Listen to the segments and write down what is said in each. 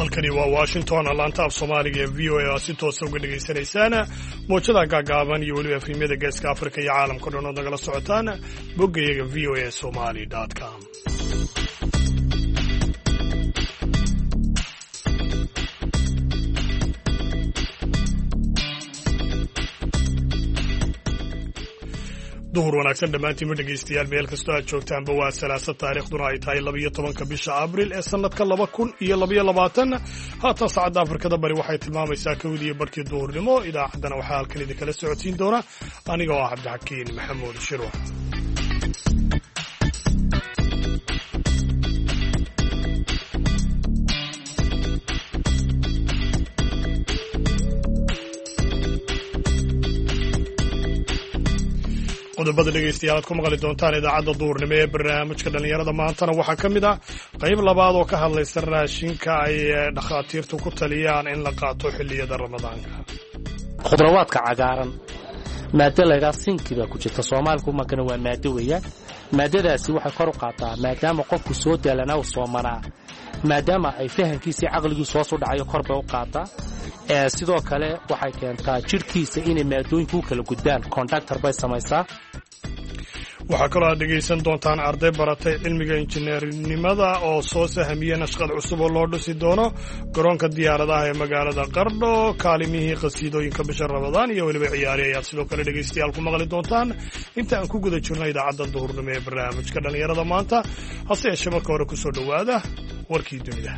halkani waa Washington laanta af Soomaaliga ee VOA si toos ah uga dhageysanaysaan moojada gaagaaban iyo waliba filimada Geeska Afrika iyo caalamka dhan oo nagala socotaan boggayaga voasomali.com. duhur wanaagsan dhammaantiin ma dhegaystayaal meel kastoo aad joogtaanba waa salaasa taariikhduna ay tahay 12 bisha abriil ee sanadka 2022 haatan saacadda afrikada bari waxay tilmaamaysaa kowdii iyo barkii duhurnimo idaacaddana waxaa halkan idinkala socodsiin doona aniga oo ah cabdixakiin maxamuud shirwa. qodobada dhegaystayaal aad ku maqli doontaan idaacadda duurnimo ee barnaamijka dhallinyarada maantana waxaa ka mid ah qayb labaad oo ka hadlaysa raashinka ay dhakhaatiirtu ku taliyaan in la qaato xilliyada ramadaanka. khudrawaadka cagaaran maaddo laydhaa sinki baa ku jirta soomaalku markana waa maaddo weeyaan maaddadaasi waxay kor u qaataa maadaama qofku soo daalanaa u soomanaa maadaama ay fahamkiisii caqligiisu hoos u dhacayo kor bay u qaataa sidoo kale waxay keentaa jidhkiisa inay maadooyinku u kala gudbaan kondaktar bay samaysaa. waxaa kaloo aad dhegaysan doontaan arday baratay cilmiga injineernimada oo soo sahamiya nashqad cusub oo loo dhisi doono garoonka diyaaradaha ee magaalada Qardho, kaalimihii qasiidooyinka bisha Ramadaan iyo weliba ciyaari ayaad sidoo kale dhegaystayaal ku maqli doontaan inta aan ku guda jirno idaacadda duhurnimo ee barnaamijka dhallinyarada maanta. hase yeeshee marka hore ku soo dhowaada warkii dunida.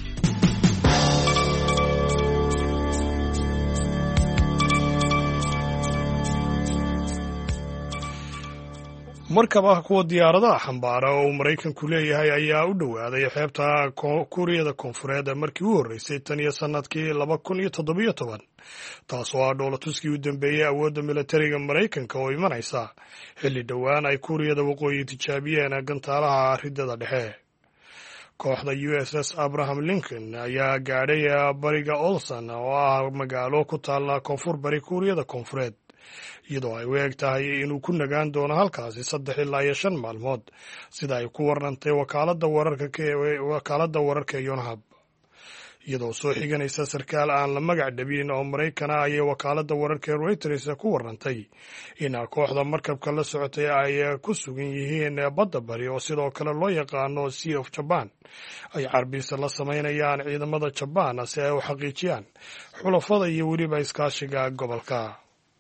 markaba kuwa diyaaradaha xambaara oo uu Maraykanku leeyahay ayaa u dhowaaday xeebta Kuuriyada Koonfureed markii u horreysay tan iyo sanadkii 2017 taasoo ah dhoolatuskii u dambeeyey awoodda militariga Maraykanka oo imanaysa xilli dhowaan ay Kuuriyada Waqooyi tijaabiyeen gantaalaha ridada dhexe. kooxda USS Abraham Lincoln ayaa gaadhay bariga Olson oo ah magaalo ku taalla koonfur bari Kuuriyada Koonfureed iyadoo ay u eg tahay inuu ku nagaan doono halkaasi 3 ilaa 5 maalmood sida ay ku warrantay wakaaladda wararka ee Yonhap. iyadoo soo xiganaysa sarkaal aan la magac dhabin oo Maraykan ah ayay wakaaladda wararka ee Reuters ku warrantay in kooxda markabka la socotay ay ku sugan yihiin badda bari oo sidoo kale loo yaqaano Sea of Japan ay carbiisa la samaynayaan ciidamada Japan si ay u xaqiijiyaan xulafada iyo weliba iskaashiga gobolka.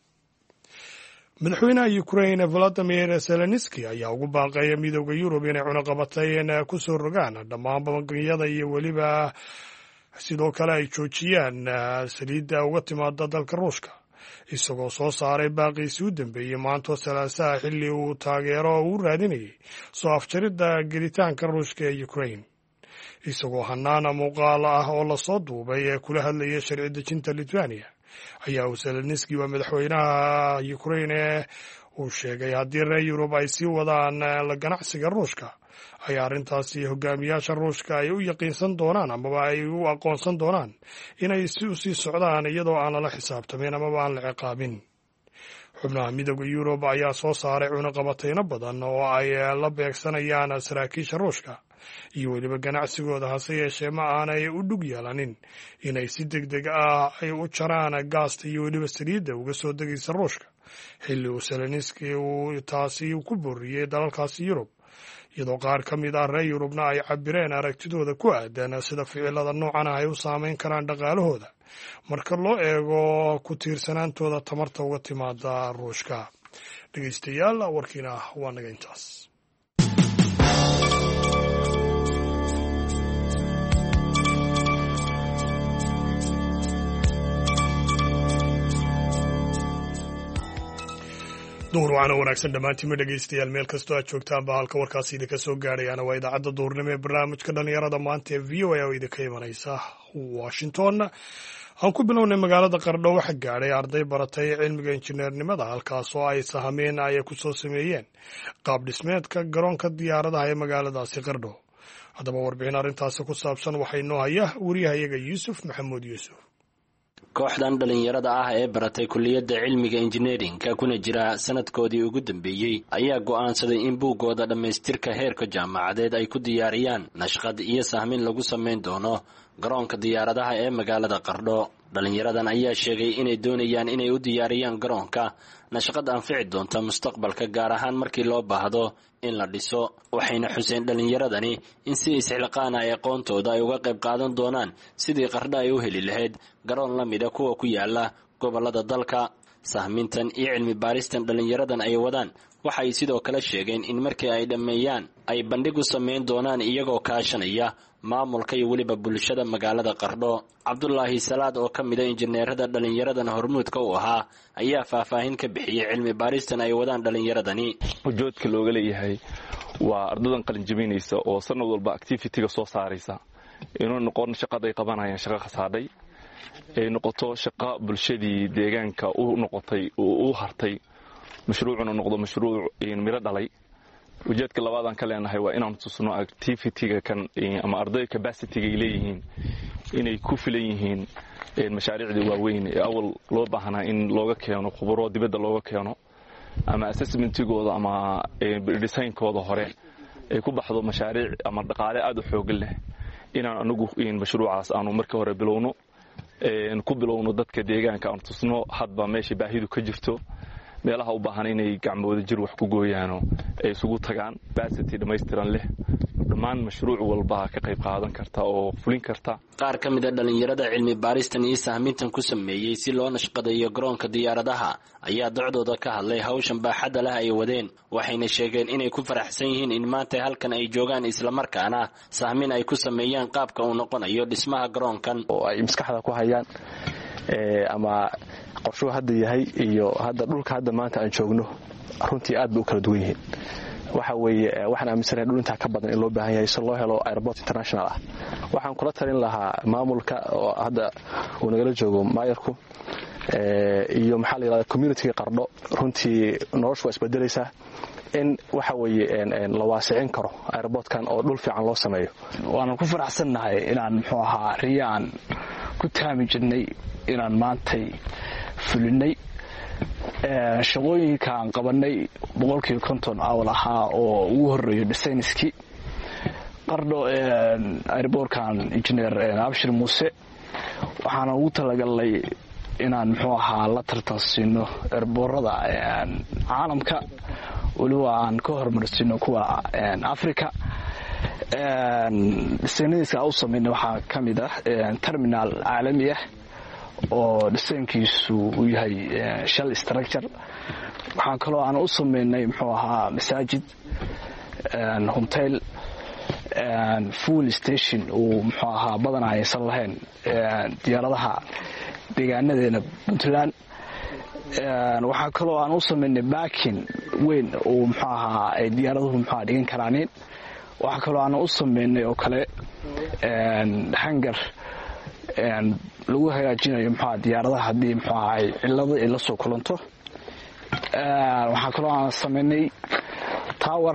madaxweynaha Ukraine Volodymyr Zelensky ayaa ugu baaqaya midowda Yurub inay cunaqabatayn ku soo rogaan dhammaan bangiyada iyo weliba sidoo kale ay joojiyaan saliidda uga timaada dalka Ruushka isagoo soo saaray baaqiisii u dambeeyey maanta Salaasaha xilli uu taageero u raadinayay soo afjaridda gelitaanka Ruushka ee Ukraine. isagoo hanaana muuqaal ah oo la soo duubay ee kula hadlayay sharci dejinta Lithuania ayaa Zelensky waa madaxweynaha Ukraine uu sheegay haddii reer Yurub ay sii wadaan la ganacsiga Ruushka ay arrintaasi hogaamiyaasha Ruushka ay u yaqiinsan doonaan amaba ay u aqoonsan doonaan inay u sii socdaan iyadoo aan lala xisaabtamin amaba aan la ciqaabin. xubnaha midowda Yurub ayaa soo saaray cunaqabatayno badan oo ay la beegsanayaan saraakiisha Ruushka iyo weliba ganacsigooda, hase yeeshee ma aanay u dhug yeelanin inay si degdeg ah ay u jaraan gaasta iyo weliba saliidda uga soo degaysa Ruushka xilli uu Zelensky uu taasi ku booriyey dalalkaasi Yurub, iyadoo qaar ka mid ah reer Yurubna ay cabireen aragtidooda ku aadan sida ficilada noocan ah ay u saameyn karaan dhaqaalahooda marka loo eego ku tiirsanaantooda tamarta uga timaada Ruushka. dhegaystayaal warkiina waa naga intaas. duhur waxaana wanaagsan dhammaantiin dhegaystayaal meel kastoo aad joogtaanba halka warkaasi idinka soo gaadhayaana waa idaacadda duhurnimo ee barnaamijka dhallinyarada maanta ee VOA oo idinka imanaysa Washington. aan ku bilownay magaalada Qardho waxaa gaadhay arday baratay cilmiga injineernimada halkaas oo ay sahameen ay ku soo sameeyeen qaab dhismeedka garoonka diyaaradaha ee magaaladaasi Qardho. haddaba warbixin arrintaasi ku saabsan waxaa inoo haya wariyahayaga Yuusuf Maxamuud Yuusuf. kooxdan dhalinyarada ah ee baratay kulliyadda cilmiga injineerinka kuna jira sanadkoodii ugu dambeeyey ayaa go'aansaday in buuggooda dhammaystirka heerka jaamacadeed ay ku diyaariyaan nashqad iyo sahmin lagu samayn doono garoonka diyaaradaha ee magaalada Qardho. dhalinyaradan ayaa sheegay inay doonayaan inay u diyaariyaan garoonka nashqad anfici doonta mustaqbalka, gaar ahaan markii loo baahdo in la dhiso. waxayna xuseen dhalinyaradani in si isxilqaan ay aqoontooda ay uga qayb qaadan doonaan sidii Qardho ay u heli lahayd garoon la mid ah kuwa ku yaala gobolada dalka. sahmintan iyo cilmi baaristan dhalinyaradan ay wadaan waxay sidoo kale sheegeen in markii ay dhammeeyaan ay bandhig u samayn doonaan iyagoo kaashanaya maamulka iyo weliba bulshada magaalada Qardho. Cabdullaahi Salaad oo ka mid ah injineerada dhalinyaradan hormuudka u ahaa ayaa faahfaahin ka bixiyay cilmi baaristan ay wadaan dhalinyaradani. ujeedka looga leeyahay waa ardadan qalin jabinaysa oo sanad walba activity-ga soo saaraysa inuu noqon shaqada ay qabanayaan shaqo khasaadhay, ay noqoto shaqo bulshadii deegaanka u noqotay oo u hartay, mashruucuna noqdo mashruuc miro dhalay. ujeedka labaad aan ka leenahay waa inaan tusno activity-ga kan ama arday capacity-ga ay leeyihiin inay ku filan yihiin mashaariicda waaweyn ee awal loo baahnaa in looga keeno khubaro dibadda looga keeno ama assessmentigooda ama designkooda hore ay ku baxdo mashaariic ama dhaqaale aad u xoog leh. inaan anagu mashruucaas aanu markii hore bilowno ku bilowno dadka deegaanka aan tusno hadba meesha baahidu ka jirto, meelaha u baahan inay gacmooda jir wax ku gooyaano ay isugu tagaan. capacity dhammaystiran leh, dhammaan mashruuc walba ka qayb qaadan karta oo fulin karta. qaar ka mid ah dhalinyarada cilmi baaristan iyo sahmintan ku sameeyey si loo nashqadeeyo garoonka diyaaradaha ayaa docdooda ka hadlay hawshan baaxadda leh ay wadeen. waxayna sheegeen inay ku faraxsan yihiin in maanta halkan ay joogaan islamarkaana sahmin ay ku sameeyaan qaabka uu noqonayo dhismaha garoonkan oo ay maskaxda ku hayaan ama qorshuhu hadda yahay iyo hadda dhulka hadda maanta aan joogno runtii aad bay u kala duwan yihiin. waxa weeye waxaan aaminsanahay dhul intaa ka badan in loo baahan yahay si loo helo airport international ah. waxaan kula talin lahaa maamulka oo hadda uu nagala joogo maayarku iyo maxaa la yidhahdaa community-ga Qardho, runtii noloshu waa isbedelaysaa in waxa weeye la waasicin karo airportkan oo dhul fiican loo sameeyo. waana ku faraxsannahay inaan muxuu ahaa riyaan ku taami jirnay inaan maantay fulinay. shaqooyinkaan qabanay 50% awal ahaa oo ugu horeeyo designskii Qardho airportkan engineer Abshir Muuse waxaana ugu talagalnay inaan muxuu ahaa la tartansiino airportada caalamka waliba aan ka hormarsiino kuwa Afrika. designadiisa u sameeyay waxaa ka mid ah terminal caalami ah oo designkiisu uu yahay shell structure. waxaan kaloo aan u sameynay muxuu ahaa masaajid, hotel, fuel station uu muxuu ahaa badan aysan lahayn diyaaradaha deegaanadeena Puntland. waxaa kaloo aan u sameynay baakin weyn oo muxuu ahaa ay diyaaraduhu muxuu dhigan karaan. waxaa kaloo aan u sameynay oo kale hangar lagu hagaajinayo muxuu diyaaradaha haddii muxuu ahay cilado ay la soo kulanto. waxaa kaloo aan sameynay tower.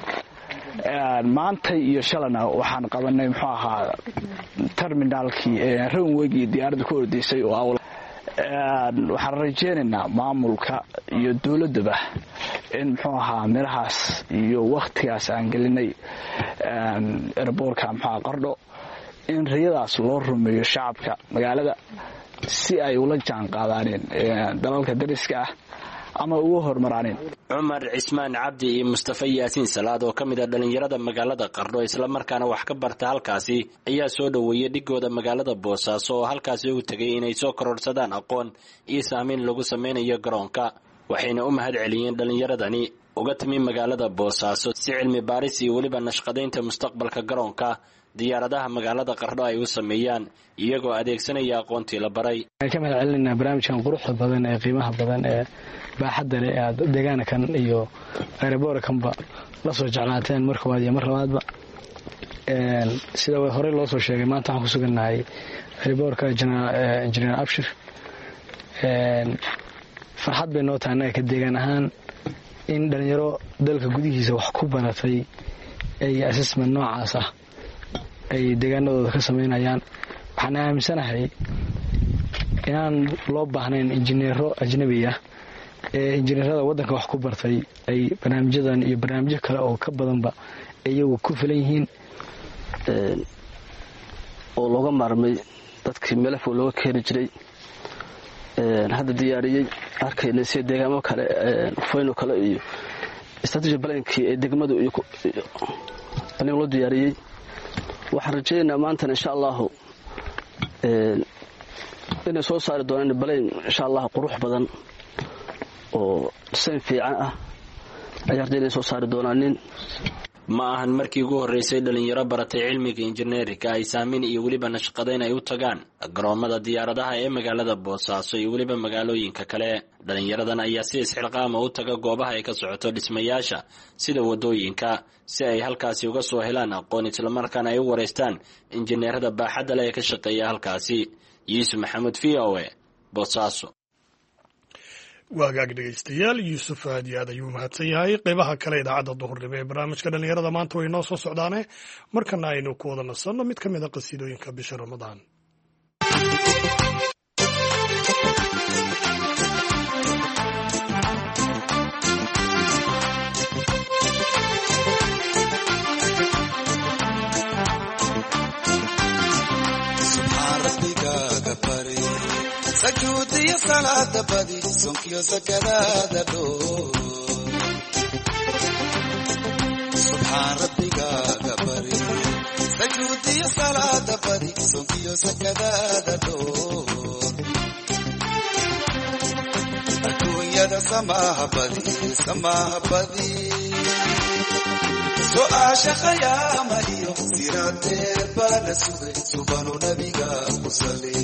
maanta iyo shalana waxaan qabanay muxuu ahaa terminalkii runway-gii diyaaradda ku ordaysay oo awal. waxaan rajeynaynaa maamulka iyo dowladaba in muxuu ahaa mirahaas iyo wakhtigaas aan gelinay airportka muxuu Qardho in riyadaas loo rumeeyo shacabka magaalada si ay ula jaan qaadaaneen dalalka dariska ah ama ugu hormaraaneen. Cumar Cismaan Cabdi iyo Mustafa Yaasiin Salaad oo ka mid ah dhalinyarada magaalada Qardho isla markaana wax ka barta halkaasi ayaa soo dhaweeyay dhigooda magaalada Boosaaso oo halkaasi u tagay inay soo kororsadaan aqoon iyo saameyn lagu sameynayo garoonka. waxayna u mahad celiyeen dhalinyaradani uga timi magaalada Boosaaso si cilmi baaris iyo waliba nashqadeynta mustaqbalka garoonka diyaaradaha magaalada Qardho ay u sameeyaan iyagoo adeegsanaya aqoontii la baray. ka mahad celinaa barnaamijkan quruxda badan ee qiimaha badan ee baaxadda leh ee deegaankan iyo airportkanba la soo jeclaateen mar koowaad iyo mar labaadba. sida hore loo soo sheegay maanta waxaan ku sugannahay airportka engineer Abshir. farxad bay noo tahay ka deegaan ahaan in dhalinyaro dalka gudihiisa wax ku baratay ay assessment noocaas ah ay deegaanadooda ka sameynayaan. waxaan aaminsanahay inaan loo baahnayn injineero ajnabi ah ee injineerada waddanka wax ku bartay ay barnaamijyadan iyo barnaamijyo kale oo ka badanba iyagu ku filan yihiin oo looga maarmay dadkii melefo looga keeni jiray hadda diyaariyey arkayna sida deegaamo kale fayno kale iyo strategy plankii ee degmadu iyo plan loo diyaariyey waxaan rajaynaynaa maantana insha allahu inay soo saari doonaan balayn insha allah qurux badan oo design fiican ah ayaa inay soo saari doonaan. ma ahan markii ugu horeysay dhalinyaro baratay cilmiga injineerinka ay saamin iyo weliba nashqadayn ay u tagaan garoomada diyaaradaha ee magaalada Boosaaso iyo weliba magaalooyinka kale. dhalinyaradan ayaa si isxilqaama u taga goobaha ay ka socoto dhismayaasha sida wadooyinka si ay halkaasi uga soo helaan aqoon isla markaana ay u wareystaan injineerada baaxadda leh ee ka shaqeeya halkaasi. Yuusuf Maxamuud VOA Boosaaso. waagaag dhegaystayaal yuusuf aad iyo aad ayuu mahadsan yahay. qaybaha kale idaacadda duhurnimo ee barnaamijka dhalinyarada maanta way noo soo socdaane markana aynu ku wada nasanno mid ka mid a qasiidooyinka bisha ramadaan. sajuudiyo salaada badi sonkiyo sakadaada dhoo subxaan rabbigaaga bari sajuudiyo salaada badi sonkiyo sakadaada dhoo adduunyada samaaha badi su'aasha khayaama iyo siraadeed baana sugay subanu nabiga ku sali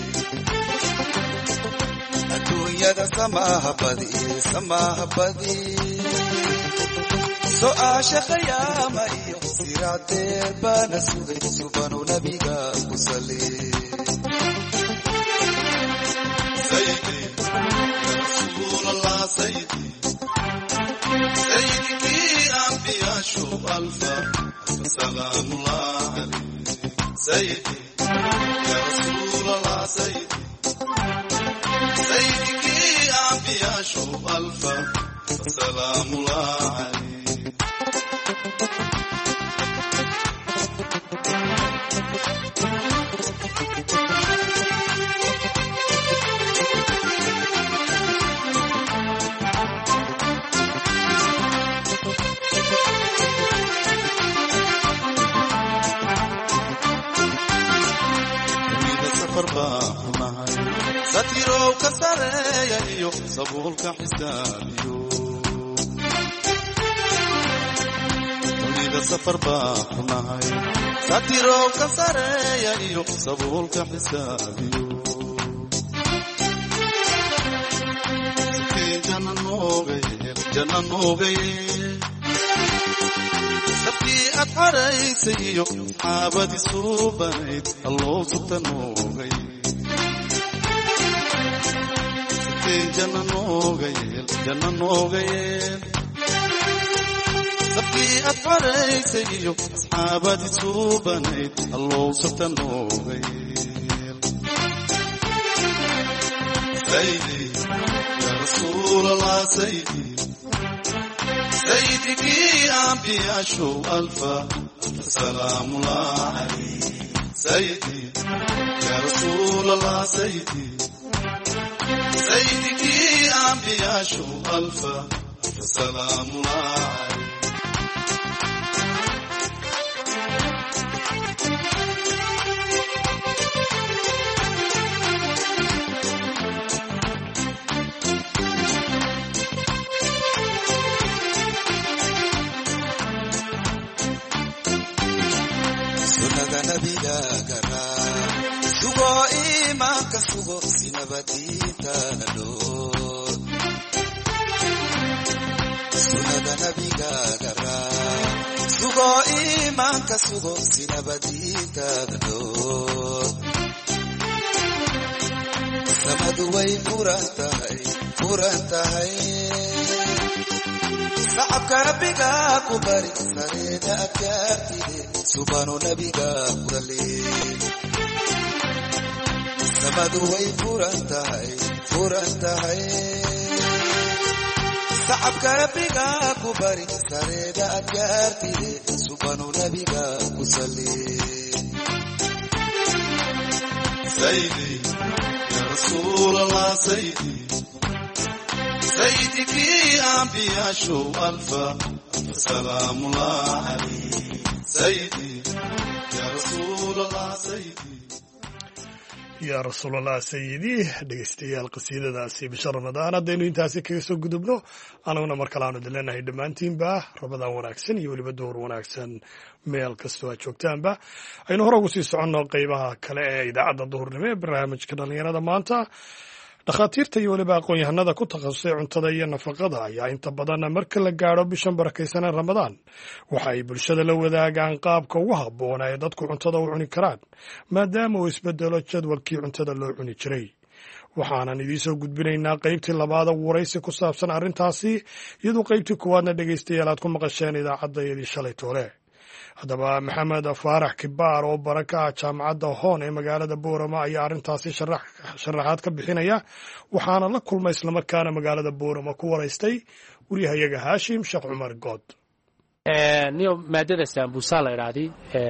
adduunyada samaaha badi su'aasha khayaama iyo siraadeed baana sugay subanu nabiga ku sali sayyidi ya rasuulallah sayyidiki anbiya shub alfa salaamullah alayhi sayyidi ya rasuulallah sayyidiki anbiya shub alfa salaamullah alayhi satirow ka sareeya iyo sabuulka xisaabiyo dunida safar baa ku nahay satirow ka sareeya iyo sabuulka xisaabiyo sikeen janna noogaye sabkii aad xaraysay iyo saxaabadii suubanayd alloo sugta noogay janna noogayeel sabkii aad xaraysay iyo asxaabadii suubanayd alloo sugta noogayeel saydi ya rasuulallah sayyidikii anbiya shub alfa salaamullah alayhi sayyidi ya rasuulallah sayyidiki anbiya shub alfa salaamullah alayhi sunnada nabiga garaa sugo iimaanka sugo sinabadiintaana dhoo sunnada nabiga garaa sugo iimaanka sugo sinabadiintaana dhoo samadu way furan tahay sacabka rabbiga ku bari sareeda adkaartide subanu nabiga kurale samadu way furan tahay sacabka rabbiga ku bari sareeda adkaartide subhanu nabiga ku salli sayyidi ya rasulallah sayyidiki anbiya shu alfa salamullah alayhi sayyidi ya rasulallah sayyidi yaa rasuulallah sayidii dhegaystayaal qasiidadaasi bisha ramadaan haddaynu intaasi kaga soo gudubno anaguna mar kale aanu idin leenahay dhammaantiinba ramadaan wanaagsan iyo weliba duhur wanaagsan meel kastoo aad joogtaanba aynu hore ugu sii soconno qaybaha kale ee idaacadda duhurnimo ee barnaamijka dhallinyarada maanta dhakhaatiirta iyo weliba aqoon-yahanada ku takhasusay cuntada iyo nafaqada ayaa inta badan marka la gaadho bishan barakaysanee ramadaan waxa ay bulshada la wadaagaan qaabka ugu habboona ee dadku cuntada u cuni karaan maadaama uu isbedelo jadwalkii cuntada loo cuni jiray waxaanan idiin soo gudbinaynaa qaybtii labaada waraysi ku saabsan arrintaasi iyadoo qaybtii koowaadna dhegaystayaal aad ku maqasheen idaacaddayadii shalay toole haddaba maxamed faarax kibaar oo baraka ah jaamacadda hoon ee magaalada boorama ayaa arrintaasi sharaxaad ka bixinaya waxaana la kulmay islamarkaana magaalada boorama ku waraystay waryahayaga haashim sheekh cumar good niyo maadada saambuusaa la idhaahdi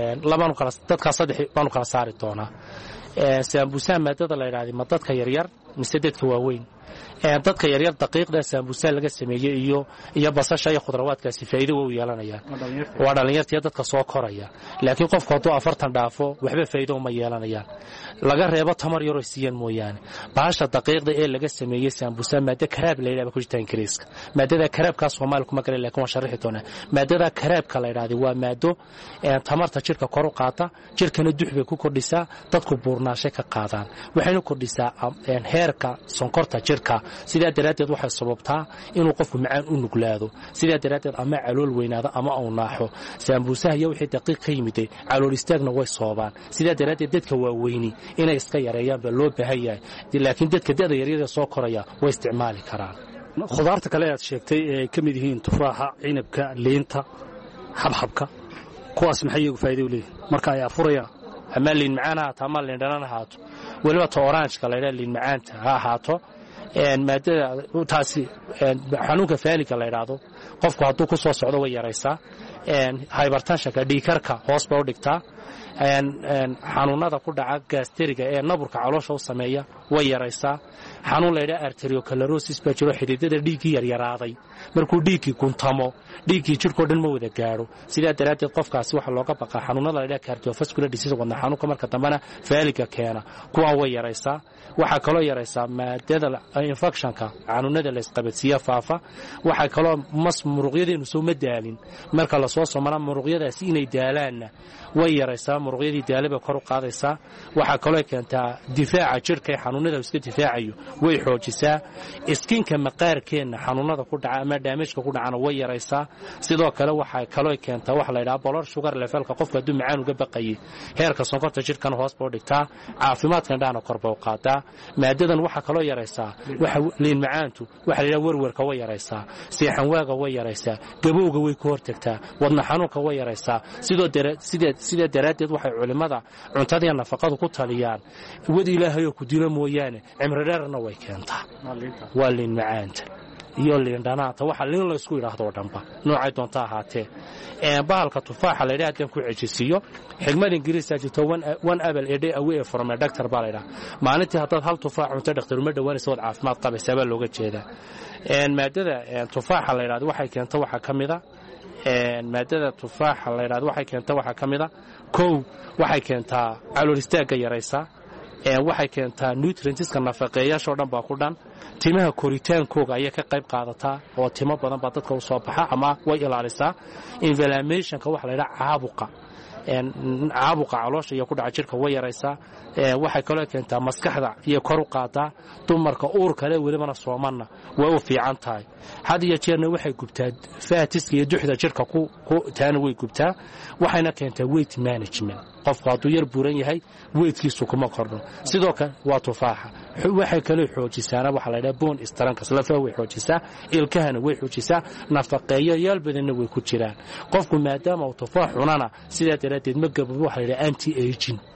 dadkaa saddex baanu kala saari doonaa saambuusaha maadada la idhaahdi ma dadka yaryar mise dadka waaweyn dadka yaryar daqiiqda saambuusaa laga sameeyey iyo basasha iyo khudrawaadkaasi faa'iido way u yeelanayaan waa dhallinyartiiyo dadka soo koraya laakiin qofku hadduu 40 dhaafo waxba faa'iido uma yeelanayaan laga reebo tamar yaroo siiyaan mooyaane bahasha daqiiqda ee laga sameeyey saambuusaa maada karaab la yidhahdo ku jirta ingiriiska maadada karaabkaas Soomaali kuma garan laakiin waan sharxi doonaa maadada karaabka la yidhaahdo waa maado tamarta jirka kor u qaata jirkana duxba ku kordhisaa dadku buurnaashay ka qaadaan waxayna kordhisaa heerka sonkorta jirka sidaa daraadeed waxay sababtaa inuu qofku macaan u nuglaado sidaa daraadeed ama calool weynaado ama uu naaxo saambuusaha iyo wixii daqiiq ka yimid calool istaagna way soobaan sidaa daraadeed dadka waaweyni inay iska yareeyaan ba loo baahan yahay laakiin dadka da'da yaryar soo koraya way isticmaali karaan khudaarta kale aad sheegtay ee ka mid yihiin tufaaxa cinabka liinta xabxabka kuwaas maxay iyagu faa'iido u leeyihiin marka ay afurayaan ama liin macaan ha ahaato ama liin dhanan ha ahaato weliba ta oranjka la yidhaha liin macaanta ha ahaato maadada taasi xanuunka faaliga la yidhaahdo qofku hadduu ku soo socdo way yaraysaa hypertensionka dhiikarka hoos bay u dhigtaa xanuunada ku dhaca gaasteriga ee naburka caloosha u sameeya way yaraysaa xanuun la yidhaha arteriosclerosis baa jiro xididada dhiiggii yaryaraaday markuu dhiiggii guntamo dhiiggii jirkoo dhan ma wada gaadho sidaa daraaddeed qofkaasi waxaa looga baqaa xanuunada la yidhaha cardiovascular disease wadna xanuunka marka dambena faaliga keena kuwaan way yaraysaa waxaa kaloo yaraysaa maadada infectionka xanuunada la isqabadsiiya faafa waxaa kaloo muruqyadeenu soo ma daalin marka la soo somana muruqyadaasi inay daalaanna way yaraysaa muruqyadii daalaba kor u qaadaysaa waxaa kaloo keentaa difaaca jirka ee xanuunada iska difaacayo way xoojisaa iskinka maqaarkeenna xanuunada ku dhaca ama damageka ku dhacana way yaraysaa sidoo kale waxaa kaloo keentaa waxa la yidhaha blood sugar levelka qofka hadduu macaan uga baqayay heerka sonkorta jirkana hoos buu dhigtaa caafimaadkan dhaana kor buu qaadaa maadadan waxaa kaloo yaraysaa waxa liin macaantu waxa la yidhaha warwarka way yaraysaa seexan waaga way yaraysaa gabowga way ku hortagtaa wadna xanuunka way yaraysaa sida daraaddeed waxay culimada cuntada iyo nafaqadu ku taliyaan wad ilaahayoo ku dilo mooyaane cimri dheerna way keentaa waa liin macaanta iyo liin dhanaanta waxa liin la isku yidhaahdo dhanba noocay doonta ahaatee bahalka tufaaxa la yidhaha haddaan ku cejisiiyo xigmad ingiriis aa jirto one apple a day away from a doctor baa la yidhaha maalintii haddaad hal tufaax cunto dhakhtar uma dhowaanaysa wad caafimaad qabaysaa baa looga jeedaa maadada tufaaxa la yidhahdo waxay keenta waxaa ka mida maadada tufaaxa la yidhahdo waxay keenta waxaa ka mida kow waxay keentaa calool istaagga yaraysaa waxay keentaa nutrientska nafaqeeyaashoo dhan baa ku dhan timaha koritaankooga ayay ka qayb qaadataa oo timo badan baa dadka u soo baxa ama way ilaalisaa inflammationka waxa la yidhaha caabuqa caloosha iyo ku dhaca jirka way yaraysaa waxay kaloo keentaa maskaxda iyo kor u qaadaa dumarka uurka leh welibana soomanna way u fiican tahay had iyo jeerna waxay gubtaa faatiska iyo duxda jirka taana way gubtaa waxayna keentaa weight management qofku hadduu yar buuran yahay weydkiisu kuma kordho sidoo kale waa tufaaxa waxay kaloo xoojisaana waxa la yidhaha bone strength lafaha way xoojisaa ilkahana way xoojisaa nafaqeeyo yaal badanna way ku jiraan qofku maadaama uu tufaax cunana sidaa daraaddeed ma gababo waxa la yidhaha anti aging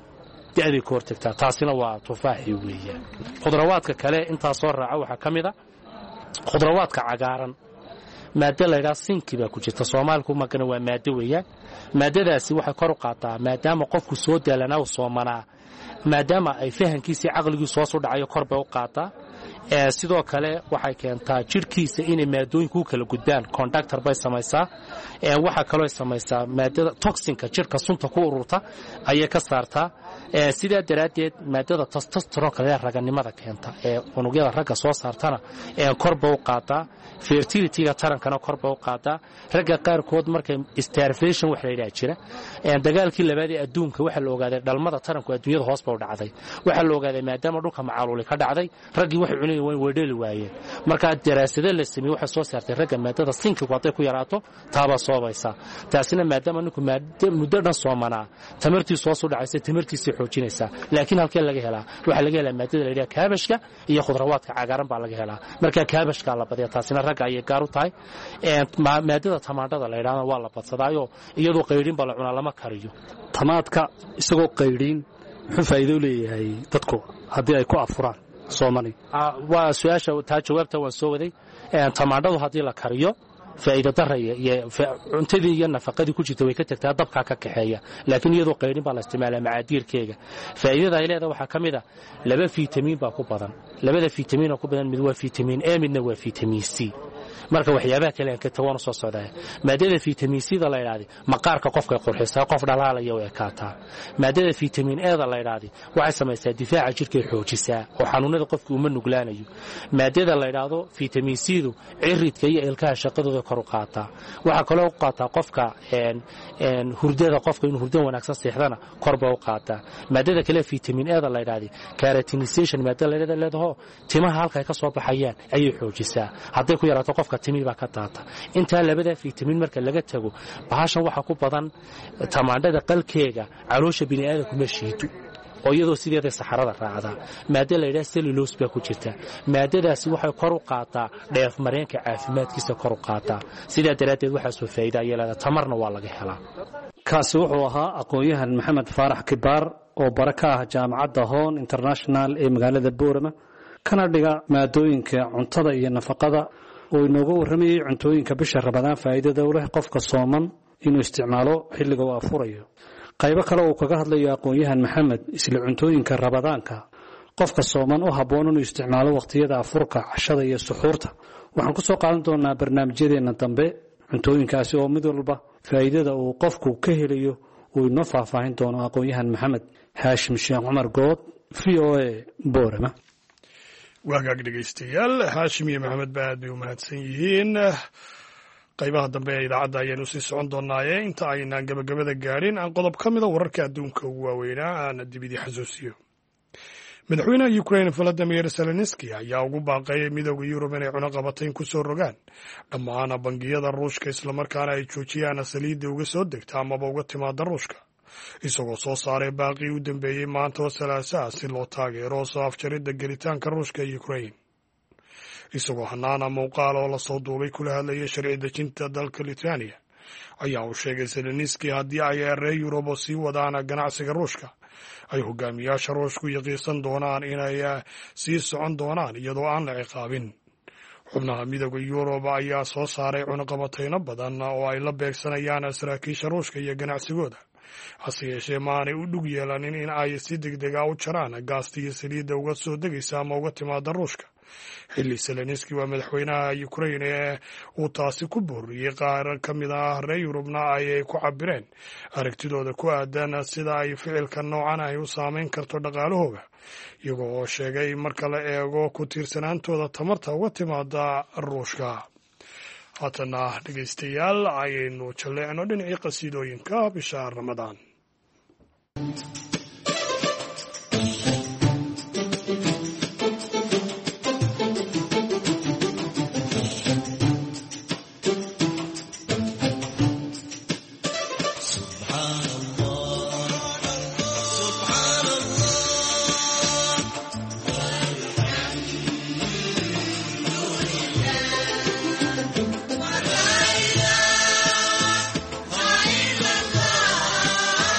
da'day ka hortagtaa taasina waa tufaaxii weeyaan khudrawaadka kale intaa soo raaca waxaa ka mid a khudrawaadka cagaaran maaddo laydhaa sinki baa ku jirta soomaaliku magana waa maaddo weeyaan maaddadaasi waxay kor u qaataa maadaama qofku soo daalanaa u soomanaa maadaama ay fahankiisii caqligiisu hoos u dhacayo kor bay u qaataa sidoo kale waxay keentaa jidhkiisa inay maadooyinku u kala gudbaan conductor bay samaysaa waxaa kaloo samaysaa maadada toxinka jidhka sunta ku ururta ayay ka saartaa sidaa daraaddeed maadada testosteronka ee raganimada keenta ee unugyada ragga soo saartana kor bay u qaataa fertilityga tarankana kor bay u qaataa ragga qaarkood markay starvation wax la yidhaha jira dagaalkii labaad ee adduunka waxaa la ogaaday dhalmada taranku adduunyada hoos ba u dhacday waxaa la ogaaday maadaama dhulka macaluuli ka dhacday raggii waxay cunayeen way dheli waayeen markaa daraasado la sameeyey waxay soo saartay ragga maadada sinkigu hadday ku yaraato taaba soobaysa taasina maadaama ninku muddo dhan soomanaa tamartiisu hoos u dhacaysa tamartiisii xoojinaysaa laakiin halkee laga helaa waxaa laga helaa maadada la yidhaha kaabashka iyo khudrawaadka cagaaran baa laga helaa markaa kaabashkaa la badiya taasina ragga ayay gaar u tahay maadada tamaandhada la yidhahda waa la badsadaayo iyadoo qaydhin baa la cunaa lama kariyo tamaadka isagoo qaydhin muxuu faa'iido leeyahay dadku haddii ay ku afuraan soomani waa su-aasha taa jawaabta waan soo waday tamaandhadu haddii la kariyo faa'iido daraya iyo cuntadii iyo nafaqadii ku jirta way ka tagtaa dabkaa ka kaxeeya laakiin iyadoo qaydhin baa la isticmaalaa macaadiirkeega faa'iidada ay leedahay waxaa ka mid a 2 fiitamiin baa ku badan 2 fiitamiin oo ku badan mid waa fiitamiin A midna waa fiitamiin C marka waxyaabaha kale ka tawana soo socdaa maadada fiitamiin C da la yiraahdo maqaarka qofka qurxisaa qof dhalaalaya way kaataa maadada fiitamiin A da la yiraahdo waxay samaysaa difaaca jirka xoojisaa oo xanuunada qofka uma nuglaanayo maadada la yiraahdo fiitamiin C du ciridka iyo ilkaha shaqadooda kor u qaataa waxa kale oo qaataa qofka hurdada qofka inuu hurdo wanaagsan seexdana kor baa u qaataa maadada kale fiitamiin A da la yiraahdo keratinization maadada la yiraahdo timaha halka ay ka soo baxayaan ayay xoojisaa haday ku yaraato qofka timi baa ka taata inta labada fiitamiin marka laga tago bahashan waxa ku badan tamaandhada qalkeega caloosha bini'aadamku ma shiido oo iyadoo sideeda saxarada raacda maadada la yiraahdo cellulose baa ku jirta maadadaasi waxay kor u qaataa dheef mareenka caafimaadkiisa kor u qaataa sidaa daraadeed waxa soo faa'iido ay leedahay tamarna waa laga helaa kaasi wuxuu ahaa aqoon-yahan maxamed faarax kibaar oo baraka ah jaamacadda Hoon International ee magaalada Boorama kana dhiga maadooyinka cuntada iyo nafaqada oo inooga warramayay cuntooyinka bisha Ramadaan faa'iidada u leh qofka sooman inuu isticmaalo xilliga uu afurayo qaybo kale oo kaga hadlayo aqoon-yahan maxamed isla cuntooyinka Ramadaanka qofka sooman oo habboon inuu isticmaalo waqtiyada afurka cashada iyo suxuurta waxaan ku soo qaadan doonaa barnaamijyadeena dambe cuntooyinkaasi oo mid walba faa'iidada uu qofku ka helayo uu inoo faahfaahin doono aqoon-yahan maxamed Haashim Sheekh Cumar Good VOA Boorama waagaag dhegaystayaal haashim iyo maxamed ba aad bay u mahadsan yihiin qaybaha dambe ee idaacadda ayaanu sii socon doonaaye inta aynaan gabagabada gaadhin aan qodob ka mida wararka adduunka ugu waaweynaa aan dibidii xasuusiyo madaxweynaha ukraine volodymyr zelenski ayaa ugu baaqeeyay midooda yurub inay cunaqabatayn ku soo rogaan dhammaan bangiyada ruushka islamarkaana ay joojiyaan saliidda uga soo degta amaba uga timaada ruushka isagoo soo saaray baaqii u dambeeyey maanta oo salaasaa si loo taageero soo afjaridda gelitaanka ruushka ee ukraine isagoo hanaana muuqaal oo lasoo duubay kula hadlayay sharci dejinta dalka lithuania ayaa uu sheegay zelenski haddii ay reer yurub oo sii wadaan ganacsiga ruushka ay hogaamiyaasha ruushku yaqiinsan doonaan inay sii socon doonaan iyadoo aan la ciqaabin xubnaha midooda yurub ayaa soo saaray cunaqabatayno badan oo ay la beegsanayaan saraakiisha ruushka iyo ganacsigooda hase yeeshee maanay u dhug yeelanin in ay si degdega u jaraan gaasta iyo saliidda uga soo degaysa ama uga timaada ruushka xilli zelenski waa madaxweynaha ukraine ee uu taasi ku booriyey qaar ka mid ah reer yurubna ayay ku cabireen aragtidooda ku aadan sida ay ficilka noocan ahi u saameyn karto dhaqaalahooda iyagoo oo sheegay marka la eego ku tiirsanaantooda tamarta uga timaada ruushka haatana dhegaystayaal ayaynu jalleecno dhinacii qasiidooyinka bisha Ramadaan La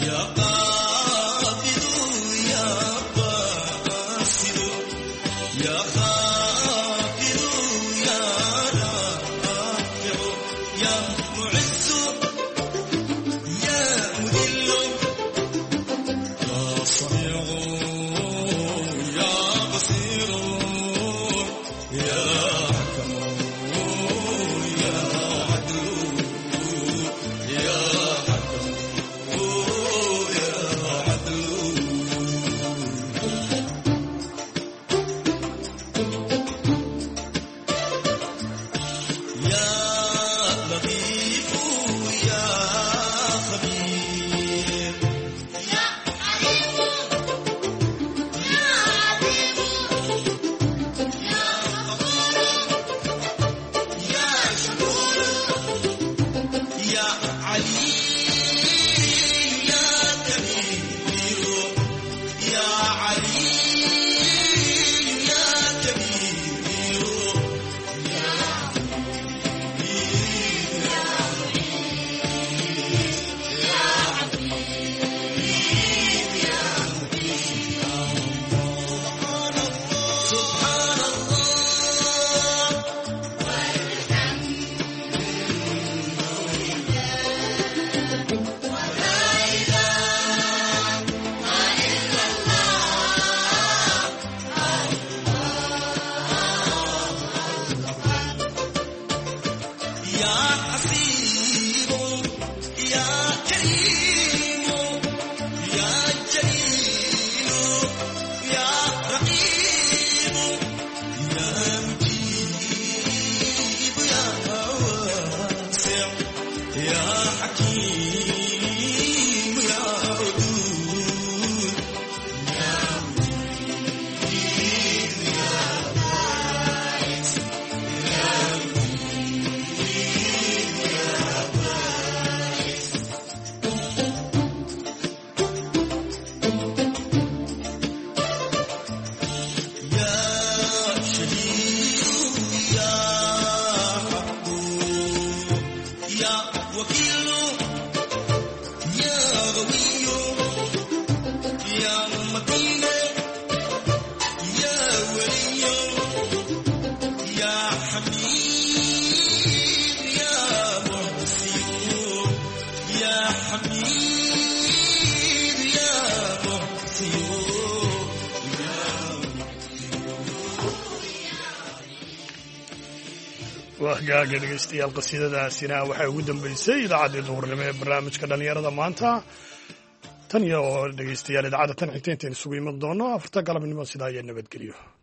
wahgaaga dhegaystayaal qasiidadaasina waxay ugu dambaysay idaacaddii duhurnimo ee barnaamijka dhallinyarada maanta tan iyo dhegaystayaal idaacadda tan xigta intayn isugu iman doono afarta galabnimo sidaa iyo nabadgelyo